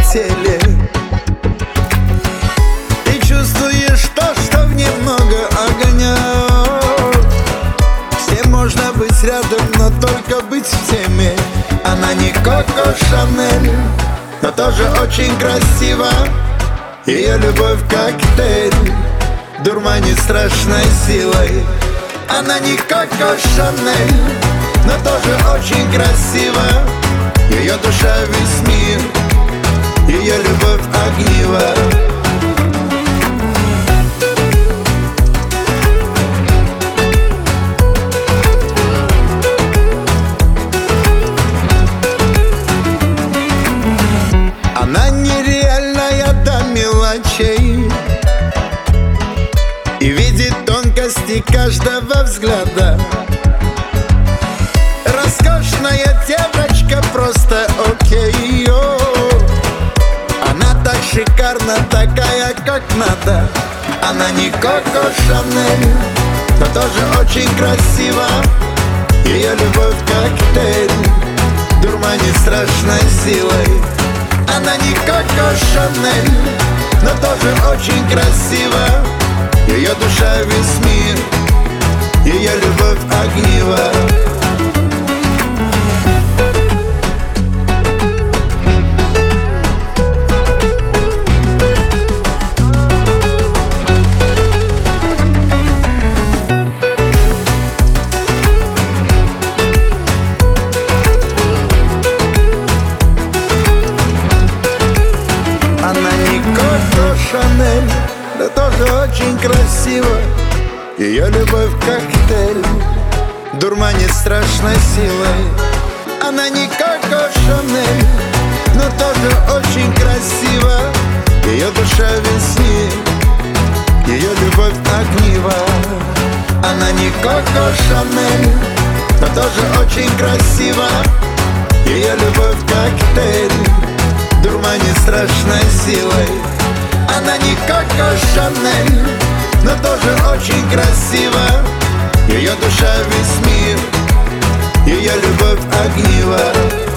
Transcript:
теле. И чувствуешь то, что в ней много огня. Всем можно быть рядом, но только быть в теме. Она не Коко Шанель, но тоже очень красива. Ее любовь коктейль дурманит страшной силой. Она не Коко Шанель, но тоже очень красива. Ее душа весь мир, ее любовь огнива. Она нереальная до мелочей и видит тонкости каждого взгляда. Роскошная девочка, просто окей. Она так шикарна, такая как надо. Она не Коко Шанель, но тоже очень красива. Ее любовь коктейль дурманит страшной силой. Она не Коко Шанель, но тоже очень красива. Ее душа весь мир, ее любовь огнива. Она не Коко Шанель, но тоже очень красива. Ее любовь коктейль дурманит страшной силой. Она не Коко Шанель, но тоже очень красива. Ее душа весь мир, ее любовь огнива. Она не Коко Шанель, но тоже очень красива. Ее любовь коктейль дурманит страшной силой. Она не Коко Шанель, но тоже очень красива. Ее душа весь мир, ее любовь огнива.